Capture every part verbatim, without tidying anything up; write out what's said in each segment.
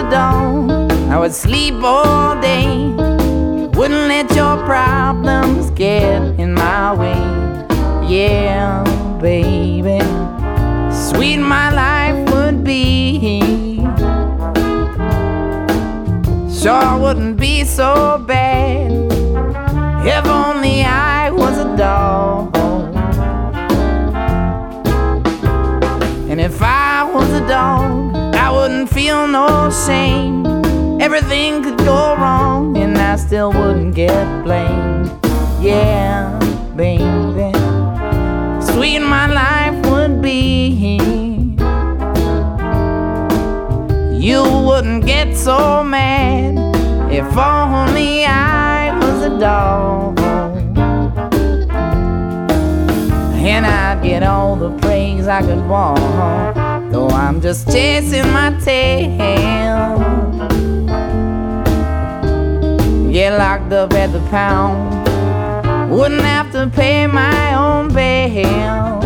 dog, I would sleep all day. Wouldn't let your problems get in my way. Yeah, baby, sweet my life would be. Sure wouldn't be so bad if only I was a dog. And if I was a dog, I wouldn't feel no shame. Everything could go wrong and I still wouldn't get blamed. Yeah, baby, sweet my life would be. You wouldn't get so mad if only I was a dog. And I'd get all the praise I could want, though I'm just chasing my tail. Get locked up at the pound, wouldn't have to pay my own bail.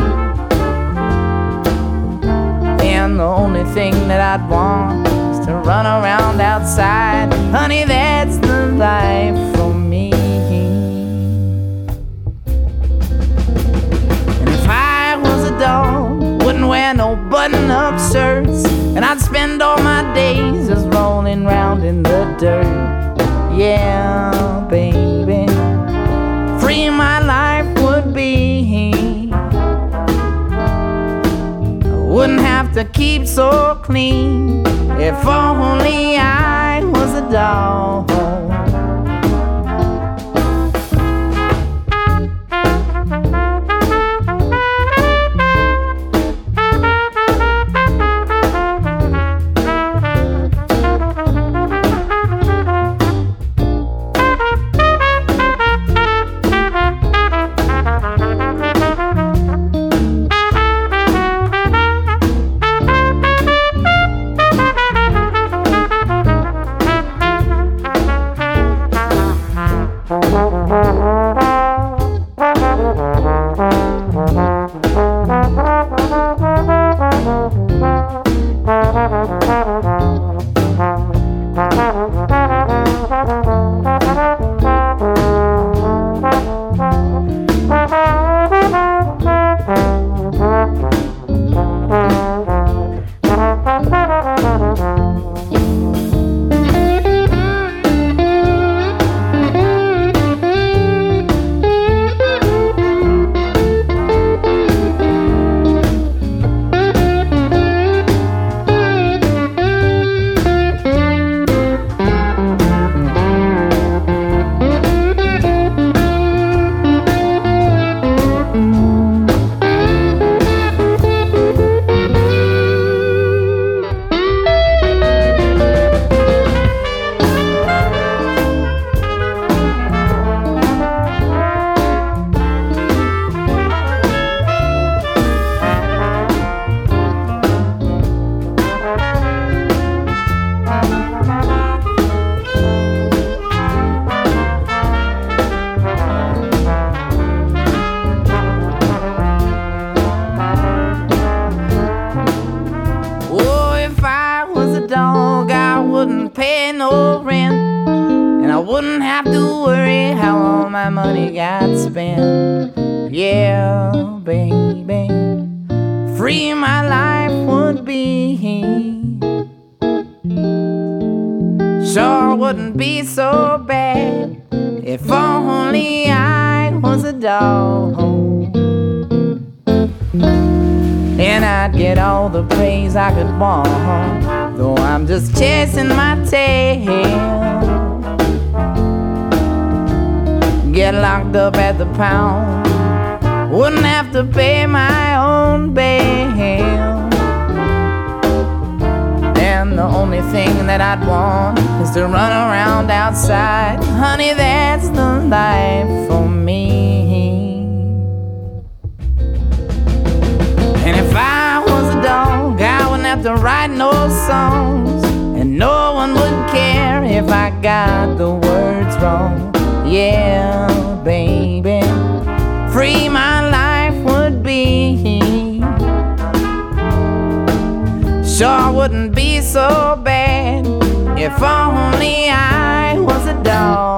And the only thing that I'd want is to run around outside. Honey, that's the life for me. And if I was a dog, wouldn't wear no button-up shirts, and I'd spend all my days just rolling round in the dirt. Yeah, baby, free my life would be. I wouldn't have to keep so clean if only I was a dog. Wouldn't pay no rent, and I wouldn't have to worry how all my money got spent. Yeah, baby, free my life would be. Sure wouldn't be so bad if only I was a dog. And I'd get all the praise I could want, though I'm just chasing my tail. Get locked up at the pound, wouldn't have to pay my own bail. And the only thing that I'd want is to run around outside. Honey, that's the life for me. And if I was a dog, I wouldn't have to write no songs, and no one would care if I got the words wrong. Yeah, baby, free my life would be. Sure wouldn't be so bad If only I was a dog.